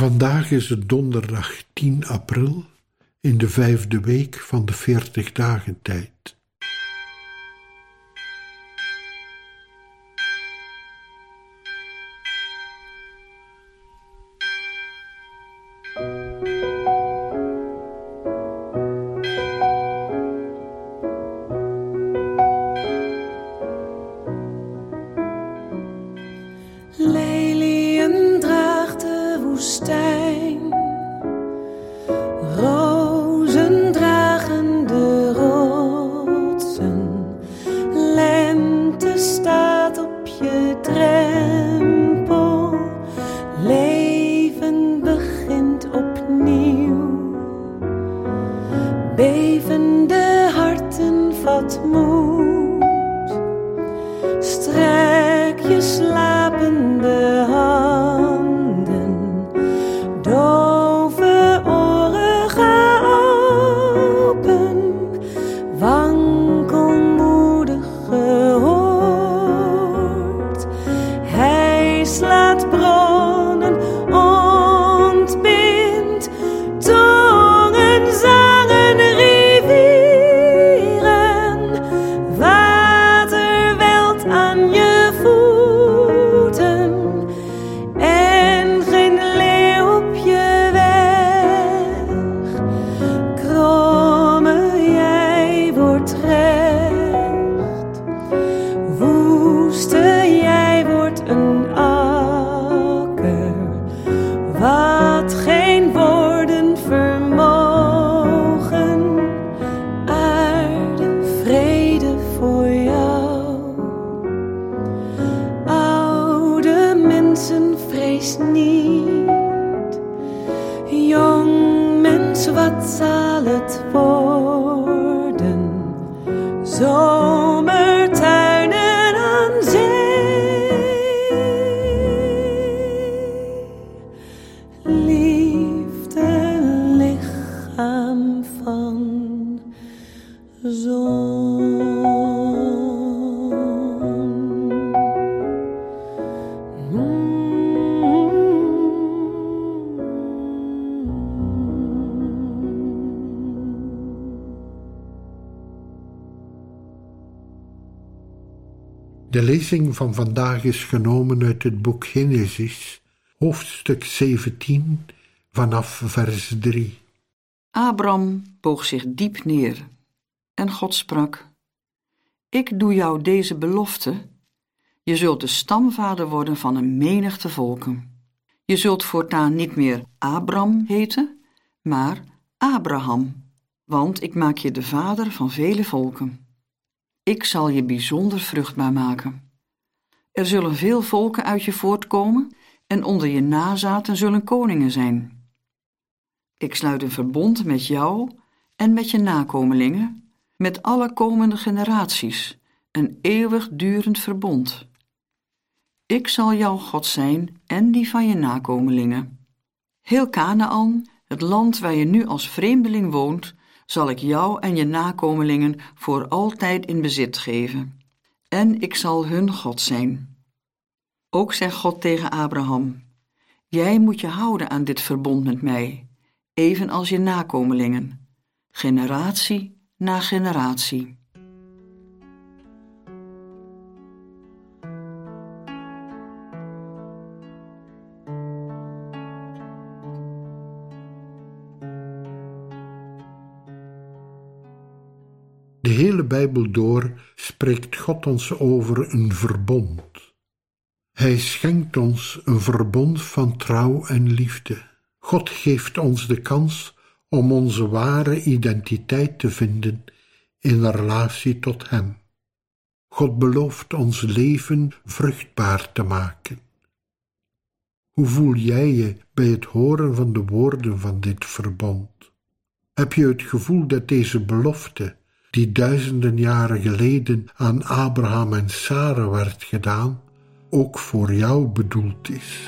Vandaag is het donderdag 10 april in de 5e week van de 40 dagen tijd. Leliën draagt de woestijn, rozen dragen de rotsen. Lente staat op je drempel, leven begint opnieuw. Bevende harten vat moed, strek je slapende handen, dove oren ga open, wankelmoedige hoort. Hij slaat bronnen, ontbindt tongen, zangen, rivieren, water welt aan je voeten en geen leeuw op je weg. Kromme, jij wordt recht, woeste, jij wordt een akker, wat geen woorden vermogen. Aarde, vrede voor jou. Oude mensen, vrees niet. Jong mens, wat zal het worden? Zomertuinen aan zee. Liefde, lichaam van zon. De lezing van vandaag is genomen uit het boek Genesis, hoofdstuk 17, vanaf vers 3. Abram boog zich diep neer en God sprak: Ik doe jou deze belofte. Je zult de stamvader worden van een menigte volken. Je zult voortaan niet meer Abram heten, maar Abraham, want ik maak je de vader van vele volken. Ik zal je bijzonder vruchtbaar maken. Er zullen veel volken uit je voortkomen en onder je nazaten zullen koningen zijn. Ik sluit een verbond met jou en met je nakomelingen, met alle komende generaties, een eeuwigdurend verbond. Ik zal jouw God zijn en die van je nakomelingen. Heel Kanaän, het land waar je nu als vreemdeling woont, zal ik jou en je nakomelingen voor altijd in bezit geven. En ik zal hun God zijn. Ook zegt God tegen Abraham: Jij moet je houden aan dit verbond met mij, evenals je nakomelingen, generatie na generatie. De hele Bijbel door spreekt God ons over een verbond. Hij schenkt ons een verbond van trouw en liefde. God geeft ons de kans om onze ware identiteit te vinden in relatie tot Hem. God belooft ons leven vruchtbaar te maken. Hoe voel jij je bij het horen van de woorden van dit verbond? Heb je het gevoel dat deze belofte, die duizenden jaren geleden aan Abraham en Sara werd gedaan, ook voor jou bedoeld is?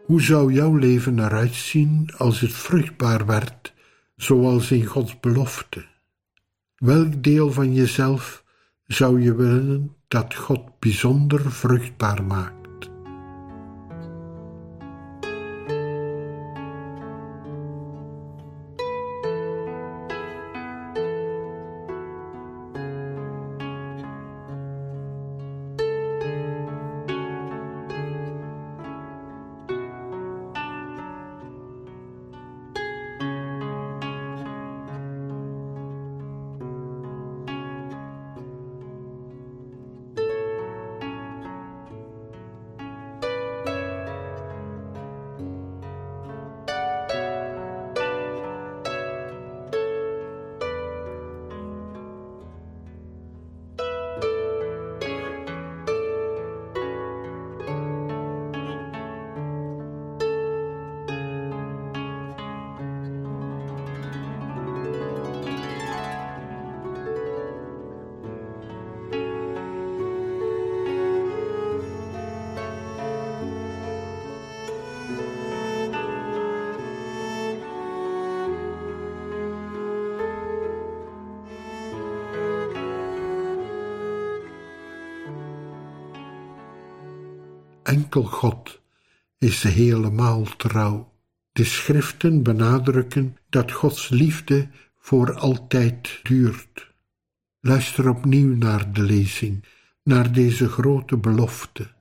Hoe zou jouw leven eruit zien als het vruchtbaar werd, zoals in Gods belofte? Welk deel van jezelf zou je willen dat God bijzonder vruchtbaar maakt? Enkel God is helemaal trouw. De schriften benadrukken dat Gods liefde voor altijd duurt. Luister opnieuw naar de lezing, naar deze grote belofte.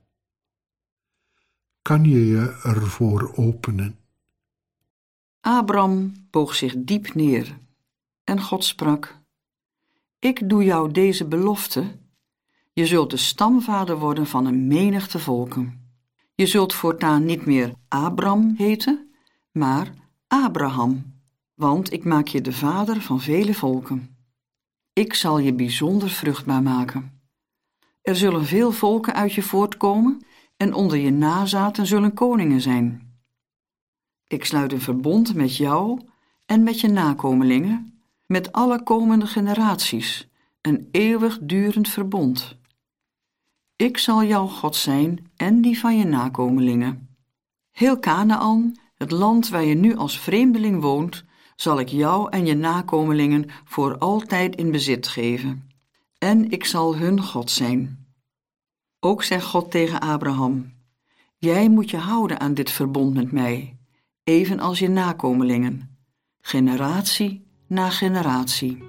Kan je je ervoor openen? Abram boog zich diep neer en God sprak: Ik doe jou deze belofte. Je zult de stamvader worden van een menigte volken. Je zult voortaan niet meer Abram heten, maar Abraham, want ik maak je de vader van vele volken. Ik zal je bijzonder vruchtbaar maken. Er zullen veel volken uit je voortkomen en onder je nazaten zullen koningen zijn. Ik sluit een verbond met jou en met je nakomelingen, met alle komende generaties, een eeuwigdurend verbond. Ik zal jouw God zijn en die van je nakomelingen. Heel Kanaän, het land waar je nu als vreemdeling woont, zal ik jou en je nakomelingen voor altijd in bezit geven. En ik zal hun God zijn. Ook zegt God tegen Abraham: Jij moet je houden aan dit verbond met mij, evenals je nakomelingen, generatie na generatie.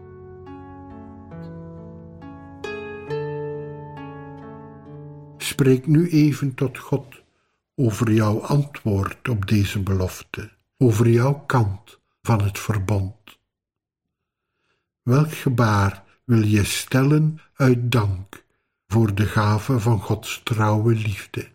Spreek nu even tot God over jouw antwoord op deze belofte, over jouw kant van het verbond. Welk gebaar wil je stellen uit dank voor de gave van Gods trouwe liefde?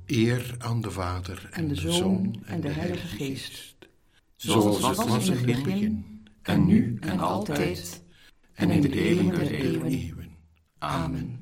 Eer aan de Vader en de Zoon en de Heilige Geest. Zoals het was in het begin, en nu en altijd, en in de eeuwen der eeuwen. Amen.